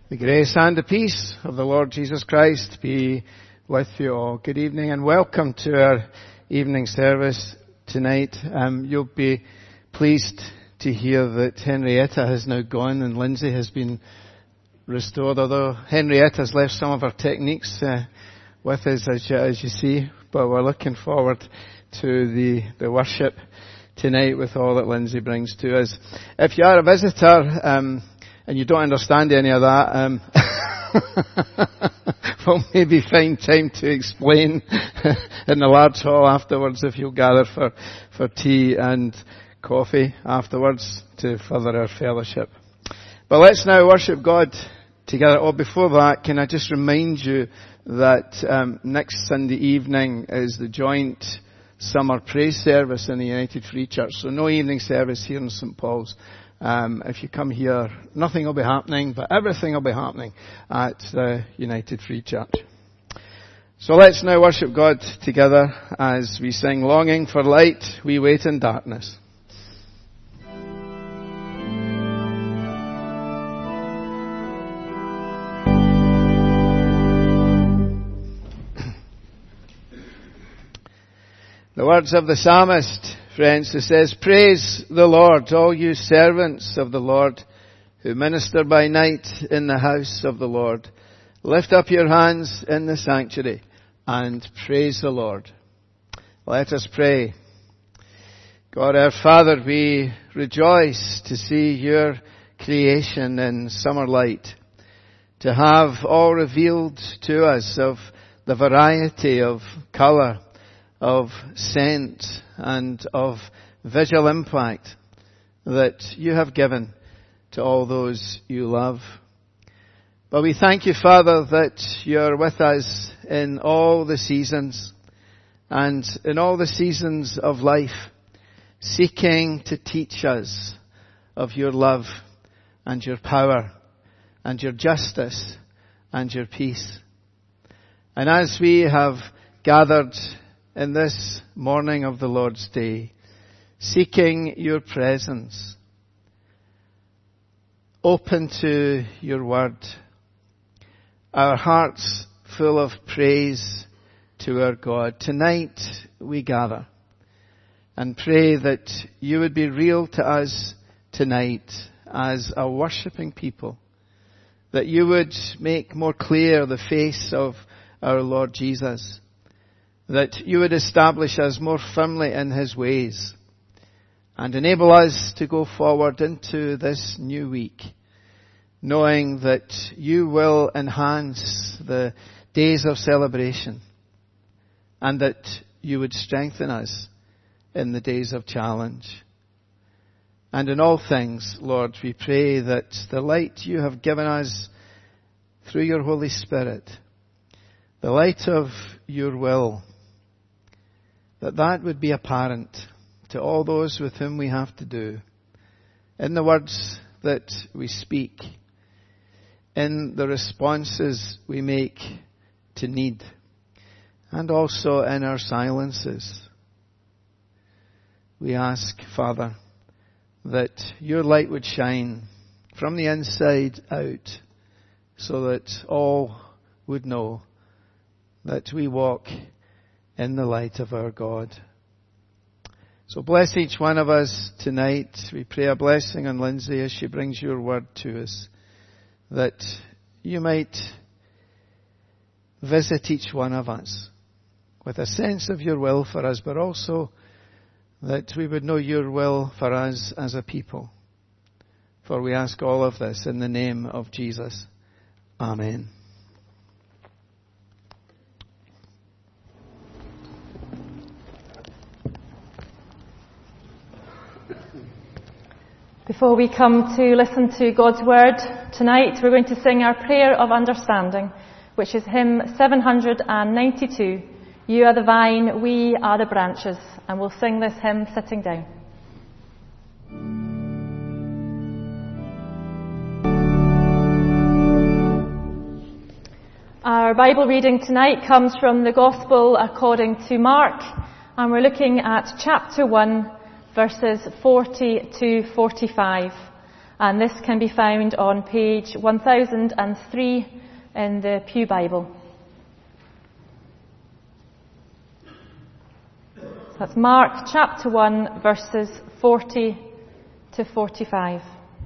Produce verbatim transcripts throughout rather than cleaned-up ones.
The grace and the peace of the Lord Jesus Christ be with you all. Good evening and welcome to our evening service tonight. Um, you'll be pleased to hear that Henrietta has now gone and Lindsay has been restored, although Henrietta's left some of her techniques uh, with us, as you, as you see, but we're looking forward to the, the worship tonight with all that Lindsay brings to us. If you are a visitor, um, and you don't understand any of that, um, we'll maybe find time to explain in the large hall afterwards if you'll gather for, for tea and coffee afterwards to further our fellowship. But let's now worship God together. Oh, before that, can I just remind you that um, next Sunday evening is the joint summer praise service in the United Free Church. So no evening service here in Saint Paul's. Um, if you come here, nothing will be happening, but everything will be happening at the United Free Church. So let's now worship God together as we sing, "Longing for light, we wait in darkness." The words of the psalmist, friends, who says, "Praise the Lord, all you servants of the Lord, who minister by night in the house of the Lord. Lift up your hands in the sanctuary and praise the Lord." Let us pray. God our Father, we rejoice to see your creation in summer light, to have all revealed to us of the variety of colour, of scent and of visual impact that you have given to all those you love. But we thank you, Father, that you're with us in all the seasons and in all the seasons of life, seeking to teach us of your love and your power and your justice and your peace. And as we have gathered in this morning of the Lord's Day, seeking your presence, open to your word, our hearts full of praise to our God. Tonight we gather and pray that you would be real to us tonight as a worshipping people, that you would make more clear the face of our Lord Jesus, that you would establish us more firmly in his ways and enable us to go forward into this new week, knowing that you will enhance the days of celebration and that you would strengthen us in the days of challenge. And in all things, Lord, we pray that the light you have given us through your Holy Spirit, the light of your will, that that would be apparent to all those with whom we have to do, in the words that we speak, in the responses we make to need, and also in our silences. We ask, Father, that your light would shine from the inside out, so that all would know that we walk in the light of our God. So bless each one of us tonight. We pray a blessing on Lindsay as she brings your word to us, that you might visit each one of us with a sense of your will for us, but also that we would know your will for us as a people. For we ask all of this in the name of Jesus. Amen. Before we come to listen to God's Word tonight, we're going to sing our prayer of understanding, which is hymn seven hundred ninety-two, "You are the vine, we are the branches," and we'll sing this hymn sitting down. Our Bible reading tonight comes from the Gospel according to Mark, and we're looking at chapter one, verses forty to forty-five. and this can be found on page one thousand three in the Pew Bible. That's Mark chapter one, verses forty to forty-five.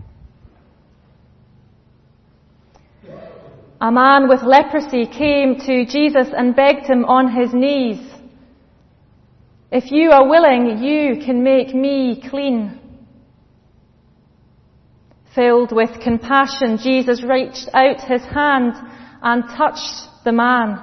A man with leprosy came to Jesus and begged him on his knees, "If you are willing, you can make me clean." Filled with compassion, Jesus reached out his hand and touched the man.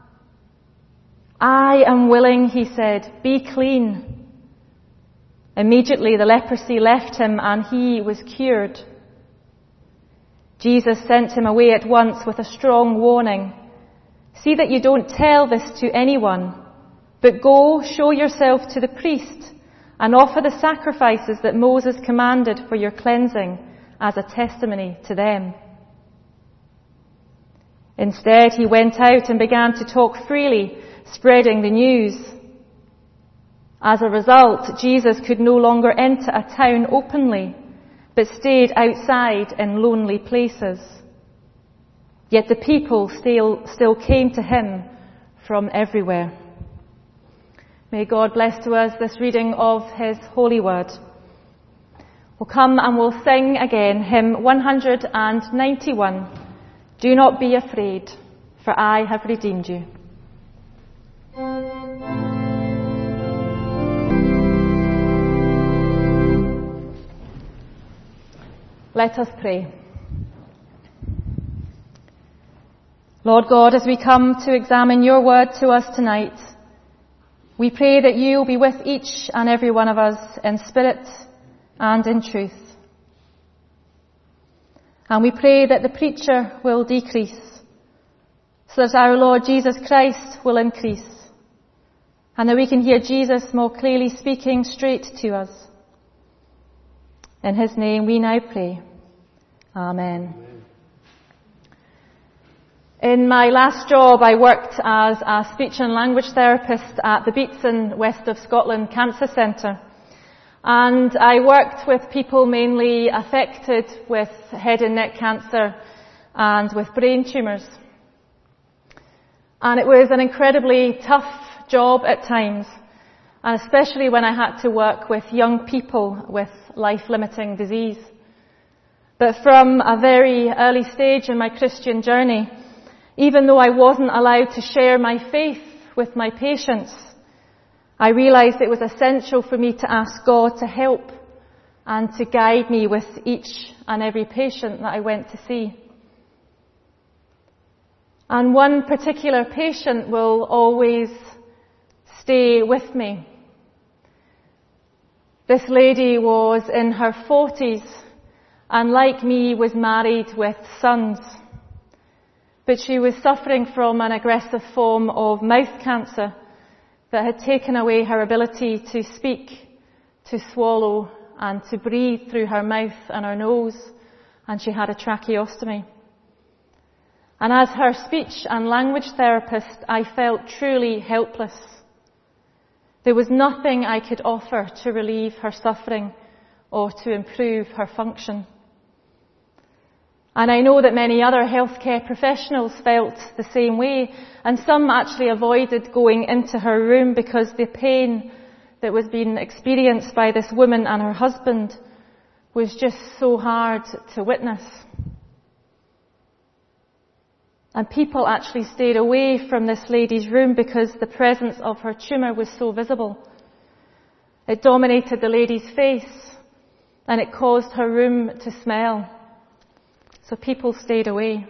"I am willing," he said, "be clean." Immediately the leprosy left him and he was cured. Jesus sent him away at once with a strong warning. "See that you don't tell this to anyone, but go, show yourself to the priest and offer the sacrifices that Moses commanded for your cleansing as a testimony to them." Instead, he went out and began to talk freely, spreading the news. As a result, Jesus could no longer enter a town openly, but stayed outside in lonely places. Yet the people still, still came to him from everywhere. May God bless to us this reading of his holy word. We'll come and we'll sing again hymn one hundred ninety-one, "Do not be afraid, for I have redeemed you." Let us pray. Lord God, as we come to examine your word to us tonight, we pray that you will be with each and every one of us in spirit and in truth. And we pray that the preacher will decrease, so that our Lord Jesus Christ will increase, and that we can hear Jesus more clearly speaking straight to us. In his name we now pray. Amen. Amen. In my last job, I worked as a speech and language therapist at the Beatson West of Scotland Cancer Centre. And I worked with people mainly affected with head and neck cancer and with brain tumours. And it was an incredibly tough job at times, and especially when I had to work with young people with life-limiting disease. But from a very early stage in my Christian journey, even though I wasn't allowed to share my faith with my patients, I realised it was essential for me to ask God to help and to guide me with each and every patient that I went to see. And one particular patient will always stay with me. This lady was in her forties and, like me, was married with sons. But she was suffering from an aggressive form of mouth cancer that had taken away her ability to speak, to swallow, and to breathe through her mouth and her nose, and she had a tracheostomy. And as her speech and language therapist, I felt truly helpless. There was nothing I could offer to relieve her suffering or to improve her function. And I know that many other healthcare professionals felt the same way, and some actually avoided going into her room because the pain that was being experienced by this woman and her husband was just so hard to witness. And people actually stayed away from this lady's room because the presence of her tumour was so visible. It dominated the lady's face, and it caused her room to smell. So people stayed away.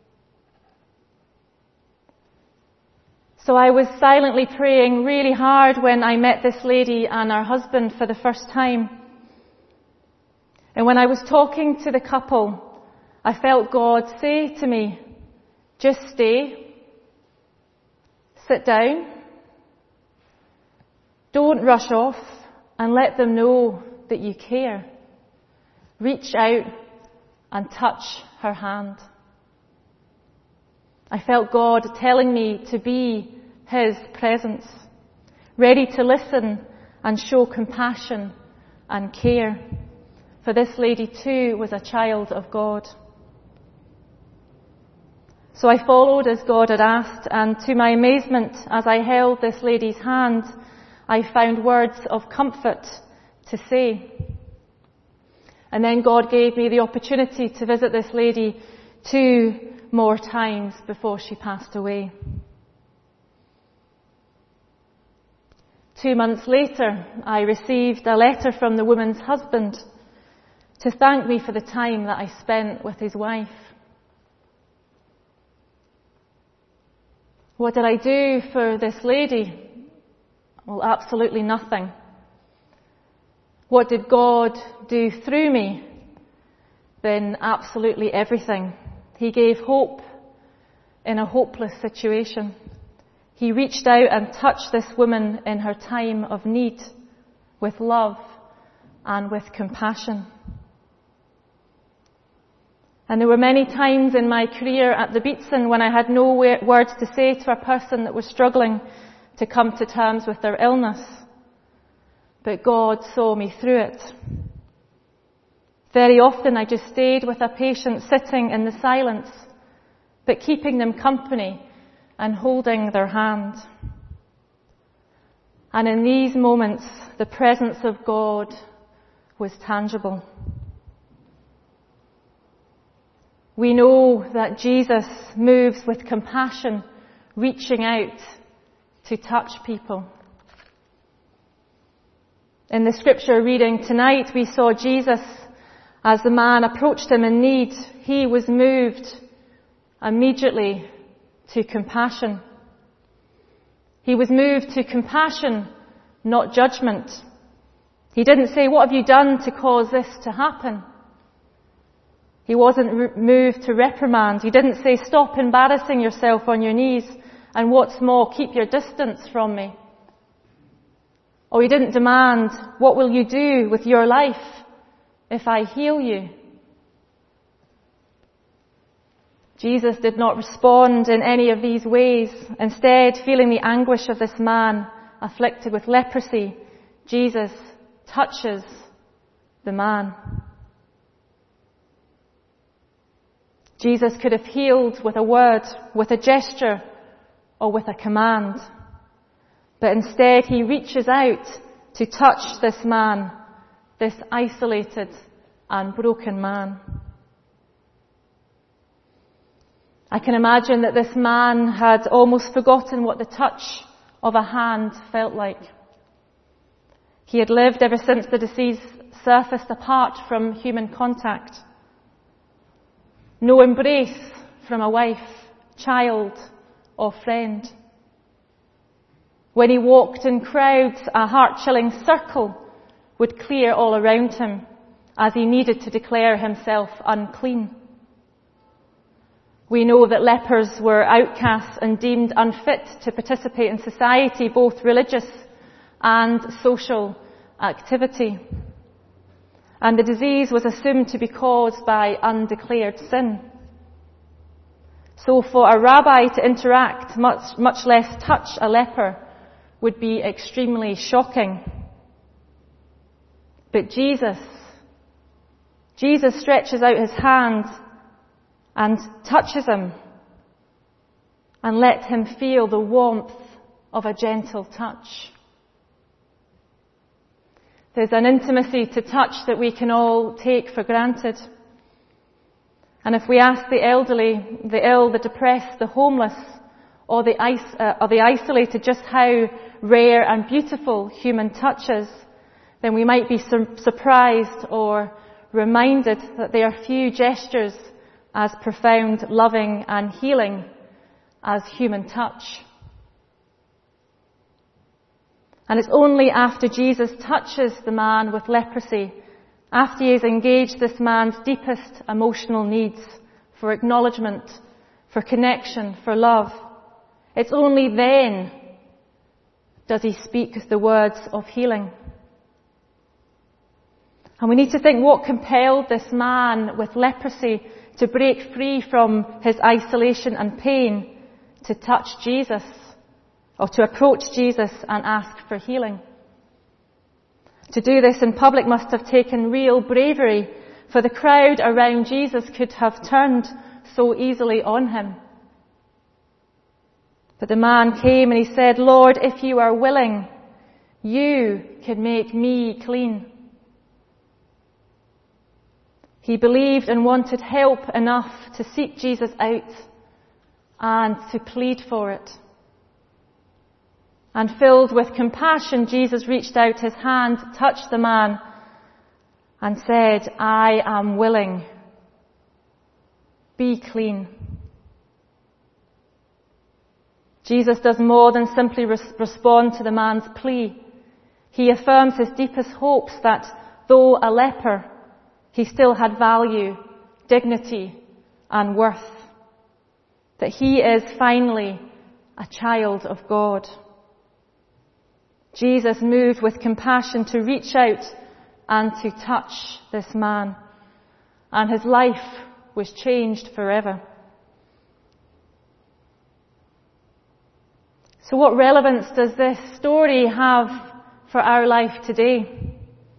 So I was silently praying really hard when I met this lady and her husband for the first time. And when I was talking to the couple, I felt God say to me, "Just stay. Sit down. Don't rush off, and let them know that you care. Reach out and touch her hand." I felt God telling me to be his presence, ready to listen and show compassion and care for this lady too was a child of God. So I followed as God had asked, and to my amazement, as I held this lady's hand, I found words of comfort to say. And then God gave me the opportunity to visit this lady two more times before she passed away. Two months later, I received a letter from the woman's husband to thank me for the time that I spent with his wife. What did I do for this lady? Well, absolutely nothing. What did God do through me? Then absolutely everything. He gave hope in a hopeless situation. He reached out and touched this woman in her time of need with love and with compassion. And there were many times in my career at the Beatson when I had no words to say to a person that was struggling to come to terms with their illness. But God saw me through it. Very often I just stayed with a patient sitting in the silence, but keeping them company and holding their hand. And in these moments, the presence of God was tangible. We know that Jesus moves with compassion, reaching out to touch people. In the scripture reading tonight, we saw Jesus, as the man approached him in need, he was moved immediately to compassion. He was moved to compassion, not judgment. He didn't say, "What have you done to cause this to happen?" He wasn't re- moved to reprimand. He didn't say, "Stop embarrassing yourself on your knees, and what's more, keep your distance from me." Or he didn't demand, "What will you do with your life if I heal you?" Jesus did not respond in any of these ways. Instead, feeling the anguish of this man afflicted with leprosy, Jesus touches the man. Jesus could have healed with a word, with a gesture, or with a command. But instead, he reaches out to touch this man, this isolated and broken man. I can imagine that this man had almost forgotten what the touch of a hand felt like. He had lived ever since the disease surfaced apart from human contact. No embrace from a wife, child, or friend. When he walked in crowds, a heart-chilling circle would clear all around him as he needed to declare himself unclean. We know that lepers were outcasts and deemed unfit to participate in society, both religious and social activity. And the disease was assumed to be caused by undeclared sin. So for a rabbi to interact, much, much less touch a leper, would be extremely shocking. But Jesus, Jesus stretches out his hand and touches him and let him feel the warmth of a gentle touch. There's an intimacy to touch that we can all take for granted. And if we ask the elderly, the ill, the depressed, the homeless, or the, is- uh, or the isolated just how rare and beautiful human touch is, then we might be sur- surprised or reminded that there are few gestures as profound, loving and healing as human touch. And it's only after Jesus touches the man with leprosy, after he has engaged this man's deepest emotional needs for acknowledgement, for connection, for love, it's only then does he speak the words of healing. And we need to think what compelled this man with leprosy to break free from his isolation and pain to touch Jesus, or to approach Jesus and ask for healing. To do this in public must have taken real bravery, for the crowd around Jesus could have turned so easily on him. But the man came and he said, "Lord, if you are willing, you can make me clean." He believed and wanted help enough to seek Jesus out and to plead for it. And filled with compassion, Jesus reached out his hand, touched the man, and said, "I am willing. Be clean." Jesus does more than simply res- respond to the man's plea. He affirms his deepest hopes that though a leper, he still had value, dignity, and worth. That he is finally a child of God. Jesus moved with compassion to reach out and to touch this man, and his life was changed forever. So what relevance does this story have for our life today?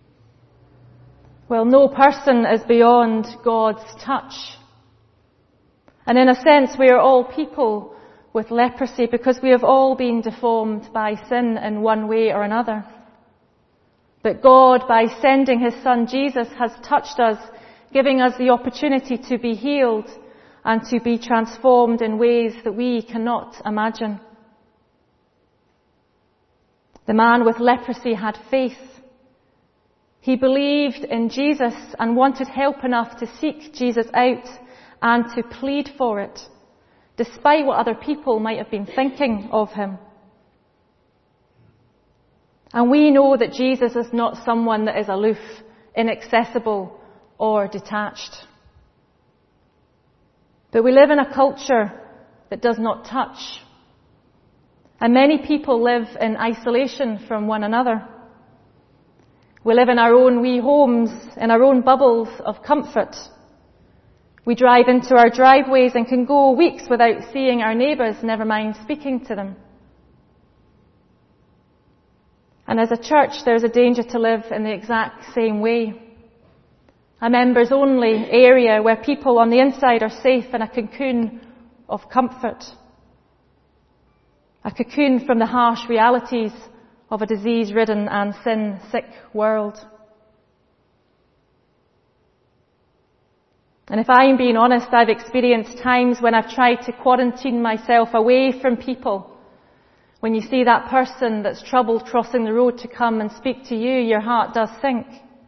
Well, no person is beyond God's touch. And in a sense, we are all people with leprosy because we have all been deformed by sin in one way or another. But God, by sending his Son Jesus, has touched us, giving us the opportunity to be healed and to be transformed in ways that we cannot imagine. The man with leprosy had faith. He believed in Jesus and wanted help enough to seek Jesus out and to plead for it, despite what other people might have been thinking of him. And we know that Jesus is not someone that is aloof, inaccessible, or detached. But we live in a culture that does not touch. And many people live in isolation from one another. We live in our own wee homes, in our own bubbles of comfort. We drive into our driveways and can go weeks without seeing our neighbours, never mind speaking to them. And as a church, there's a danger to live in the exact same way. A members-only area where people on the inside are safe in a cocoon of comfort. A cocoon from the harsh realities of a disease-ridden and sin-sick world. And if I'm being honest, I've experienced times when I've tried to quarantine myself away from people. When you see that person that's troubled crossing the road to come and speak to you, your heart does sink.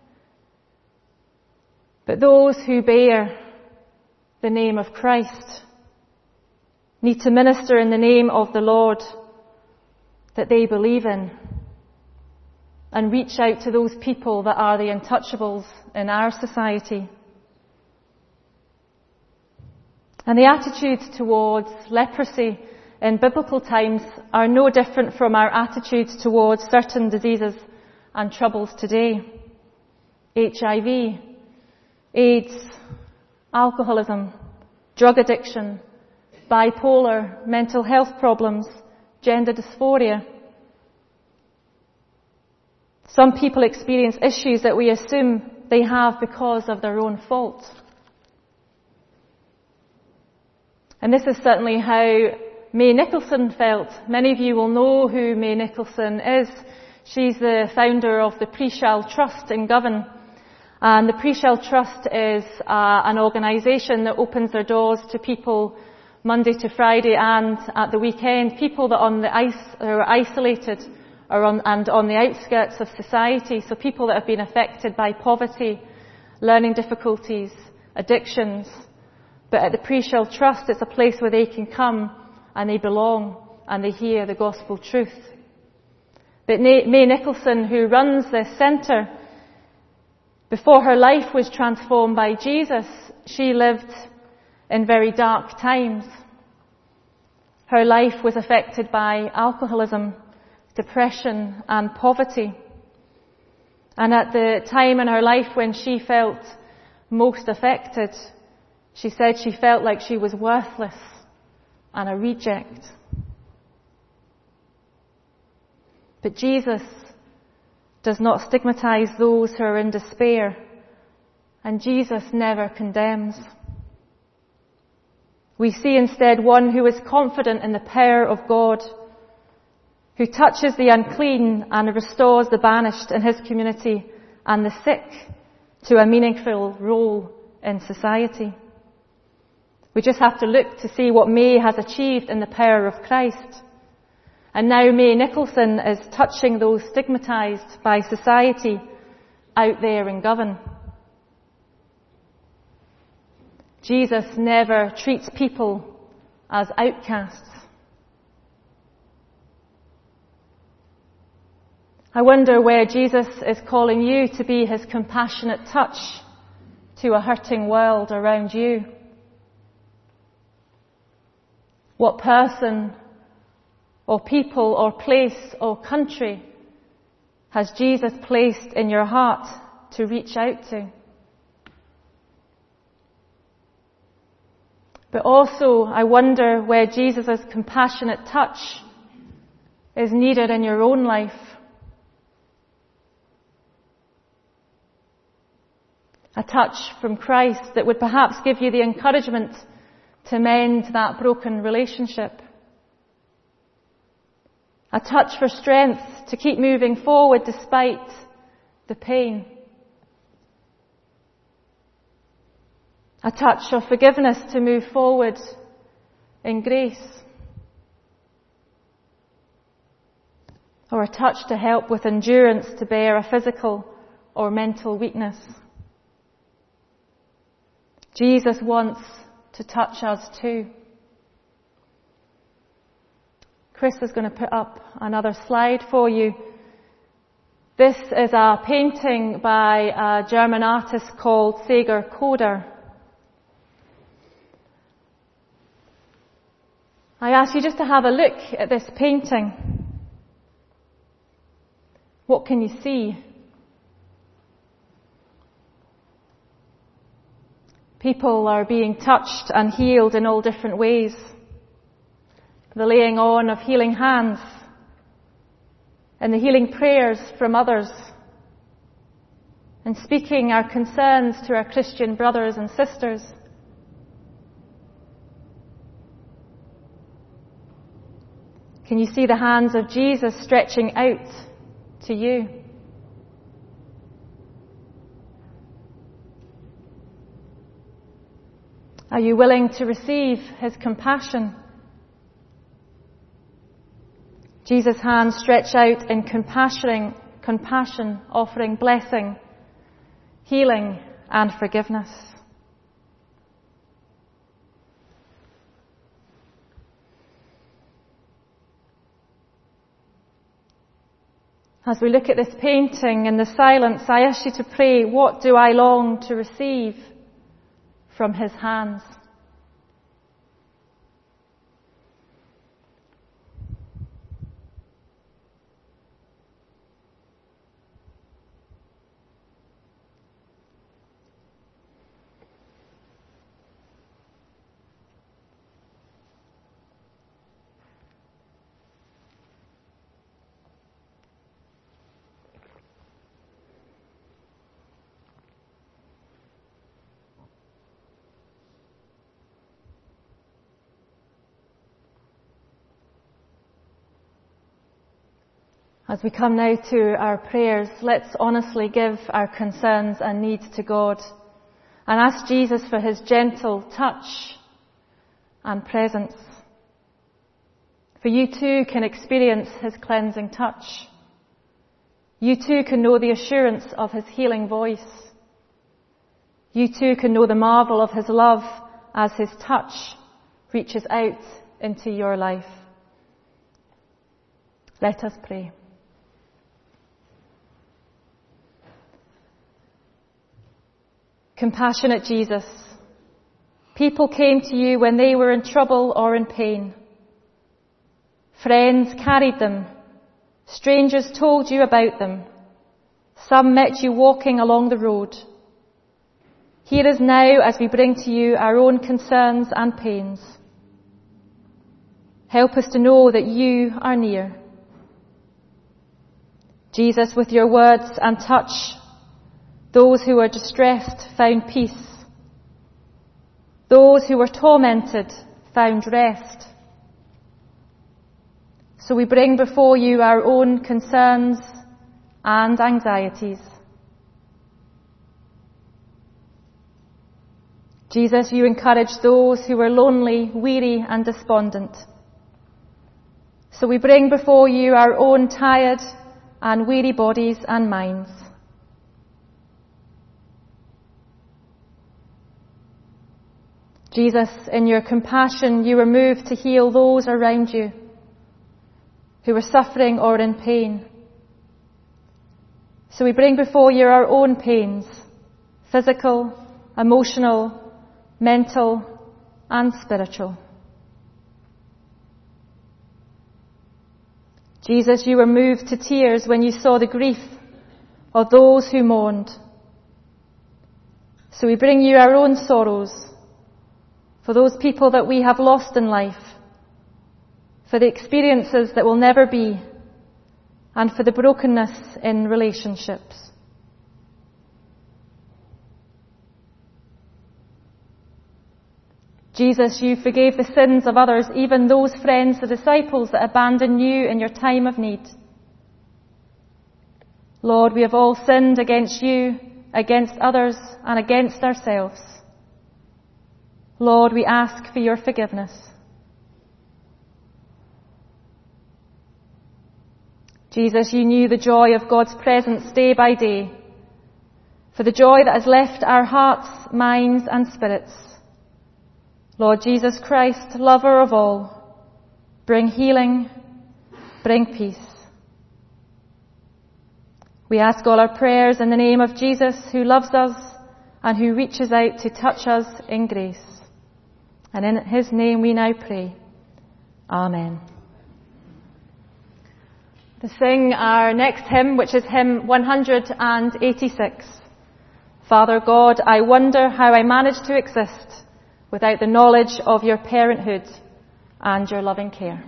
But those who bear the name of Christ need to minister in the name of the Lord that they believe in and reach out to those people that are the untouchables in our society. And the attitudes towards leprosy in biblical times are no different from our attitudes towards certain diseases and troubles today. H I V, AIDS, alcoholism, drug addiction, bipolar, mental health problems, gender dysphoria. Some people experience issues that we assume they have because of their own fault. And this is certainly how May Nicholson felt. Many of you will know who May Nicholson is. She's the founder of the Preshell Trust in Govan. And the Preshell Trust is uh, an organisation that opens their doors to people Monday to Friday and at the weekend, people that are on the ice, are isolated or on, and on the outskirts of society. So people that have been affected by poverty, learning difficulties, addictions. But at the Preshell Trust, it's a place where they can come and they belong and they hear the gospel truth. But May Nicholson, who runs this centre, before her life was transformed by Jesus, she lived in very dark times. Her life was affected by alcoholism, depression and poverty. And at the time in her life when she felt most affected, she said she felt like she was worthless and a reject. But Jesus does not stigmatize those who are in despair, and Jesus never condemns. We see instead one who is confident in the power of God, who touches the unclean and restores the banished in his community and the sick to a meaningful role in society. We just have to look to see what May has achieved in the power of Christ. And now May Nicholson is touching those stigmatised by society out there in Govan. Jesus never treats people as outcasts. I wonder where Jesus is calling you to be his compassionate touch to a hurting world around you. What person or people or place or country has Jesus placed in your heart to reach out to? But also, I wonder where Jesus' compassionate touch is needed in your own life. A touch from Christ that would perhaps give you the encouragement to mend that broken relationship. A touch for strength to keep moving forward despite the pain. A touch of forgiveness to move forward in grace. Or a touch to help with endurance to bear a physical or mental weakness. Jesus wants to touch us too. Chris is going to put up another slide for you. This is a painting by a German artist called Sager Koder. I ask you just to have a look at this painting. What can you see? People are being touched and healed in all different ways. The laying on of healing hands and the healing prayers from others, and speaking our concerns to our Christian brothers and sisters. Can you see the hands of Jesus stretching out to you? Are you willing to receive his compassion? Jesus' hands stretch out in compassion, compassion, offering blessing, healing, and forgiveness. As we look at this painting in the silence, I ask you to pray, what do I long to receive from his hands? As we come now to our prayers, let's honestly give our concerns and needs to God and ask Jesus for his gentle touch and presence. For you too can experience his cleansing touch. You too can know the assurance of his healing voice. You too can know the marvel of his love as his touch reaches out into your life. Let us pray. Compassionate Jesus, people came to you when they were in trouble or in pain. Friends carried them. Strangers told you about them. Some met you walking along the road. Hear us now as we bring to you our own concerns and pains. Help us to know that you are near. Jesus, with your words and touch, those who were distressed found peace. Those who were tormented found rest. So we bring before you our own concerns and anxieties. Jesus, you encouraged those who were lonely, weary and despondent. So we bring before you our own tired and weary bodies and minds. Jesus, in your compassion, you were moved to heal those around you who were suffering or in pain. So we bring before you our own pains, physical, emotional, mental and spiritual. Jesus, you were moved to tears when you saw the grief of those who mourned. So we bring you our own sorrows for those people that we have lost in life, for the experiences that will never be, and for the brokenness in relationships. Jesus, you forgave the sins of others, even those friends, the disciples that abandoned you in your time of need. Lord, we have all sinned against you, against others, and against ourselves. Lord, we ask for your forgiveness. Jesus, you knew the joy of God's presence day by day, for the joy that has left our hearts, minds, and spirits. Lord Jesus Christ, lover of all, bring healing, bring peace. We ask all our prayers in the name of Jesus, who loves us and who reaches out to touch us in grace. And in his name we now pray. Amen. To sing our next hymn, which is hymn one hundred eighty-six. Father God, I wonder how I managed to exist without the knowledge of your parenthood and your loving care.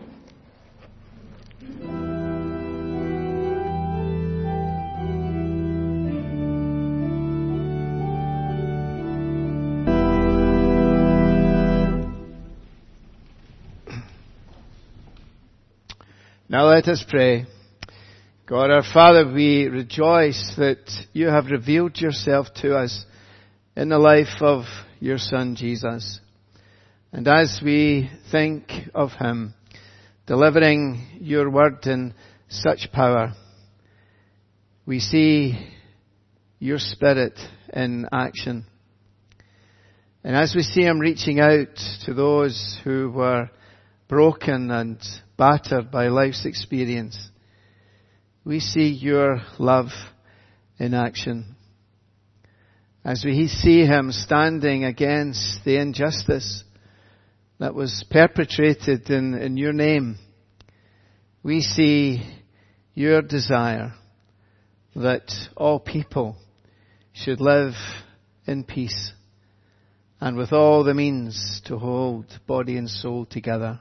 Now let us pray. God our Father, we rejoice that you have revealed yourself to us in the life of your Son Jesus. And as we think of him delivering your word in such power, we see your Spirit in action. And as we see him reaching out to those who were broken and battered by life's experience, we see your love in action. As we see him standing against the injustice that was perpetrated in, in your name, we see your desire that all people should live in peace and with all the means to hold body and soul together.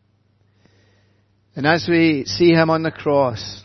And as we see him on the cross,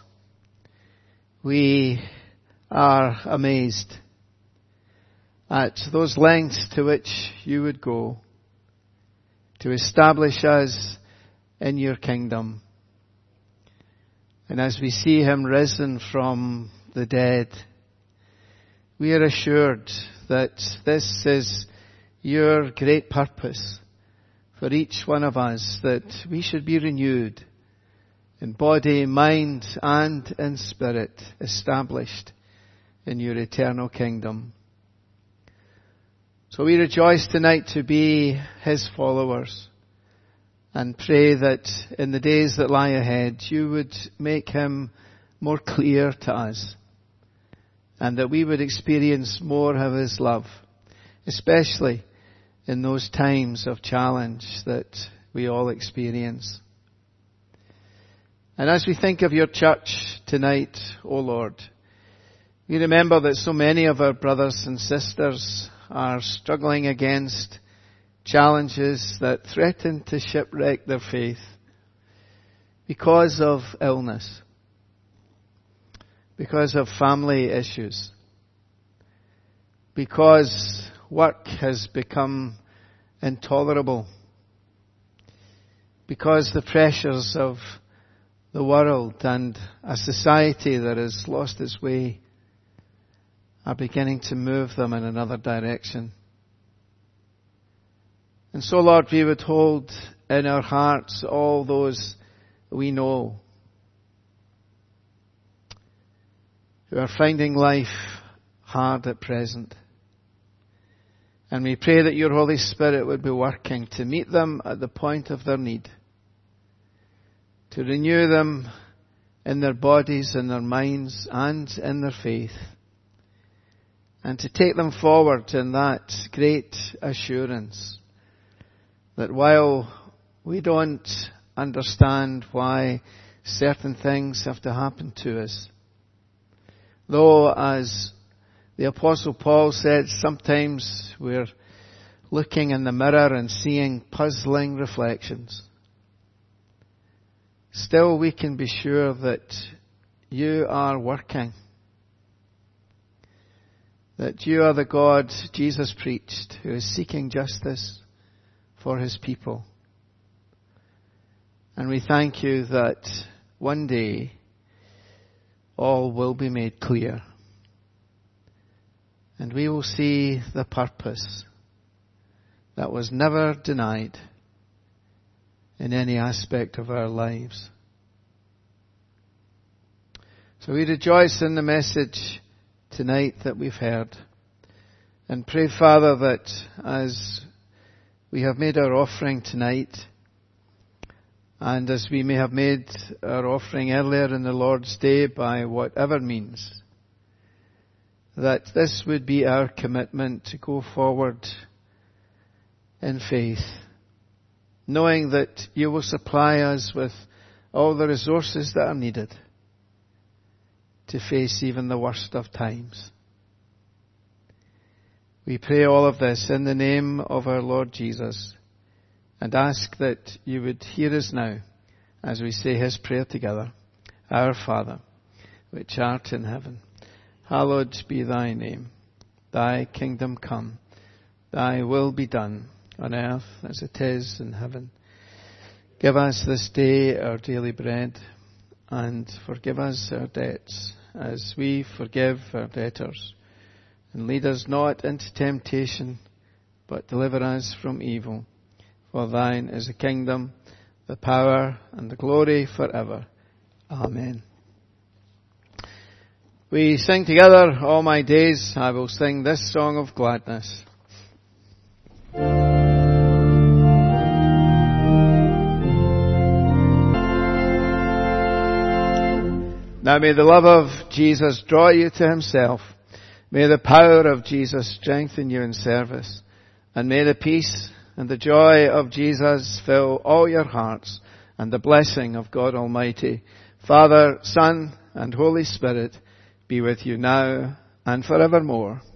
we are amazed at those lengths to which you would go to establish us in your kingdom. And as we see him risen from the dead, we are assured that this is your great purpose for each one of us, that we should be renewed in body, mind, and in spirit, established in your eternal kingdom. So we rejoice tonight to be his followers and pray that in the days that lie ahead, you would make him more clear to us and that we would experience more of his love, especially in those times of challenge that we all experience. And as we think of your church tonight, O Lord, we remember that so many of our brothers and sisters are struggling against challenges that threaten to shipwreck their faith because of illness, because of family issues, because work has become intolerable, because the pressures of the world and a society that has lost its way are beginning to move them in another direction. And so, Lord, we would hold in our hearts all those we know who are finding life hard at present. And we pray that your Holy Spirit would be working to meet them at the point of their need, to renew them in their bodies, in their minds, and in their faith, and to take them forward in that great assurance that while we don't understand why certain things have to happen to us, though, as the Apostle Paul said, sometimes we're looking in the mirror and seeing puzzling reflections, still we can be sure that you are working, that you are the God Jesus preached, who is seeking justice for his people. And we thank you that one day all will be made clear, and we will see the purpose that was never denied in any aspect of our lives. So we rejoice in the message tonight that we've heard, and pray, Father, that as we have made our offering tonight, and as we may have made our offering earlier in the Lord's Day by whatever means, that this would be our commitment to go forward in faith, knowing that you will supply us with all the resources that are needed to face even the worst of times. We pray all of this in the name of our Lord Jesus, and ask that you would hear us now as we say his prayer together. Our Father, which art in heaven, hallowed be thy name. Thy kingdom come, thy will be done on earth as it is in heaven. Give us this day our daily bread, and forgive us our debts as we forgive our debtors. And lead us not into temptation, but deliver us from evil. For thine is the kingdom, the power, and the glory forever. Amen. We sing together, All My Days I will sing this song of gladness. Now may the love of Jesus draw you to himself. May the power of Jesus strengthen you in service. And may the peace and the joy of Jesus fill all your hearts, and the blessing of God Almighty, Father, Son, and Holy Spirit be with you now and forevermore.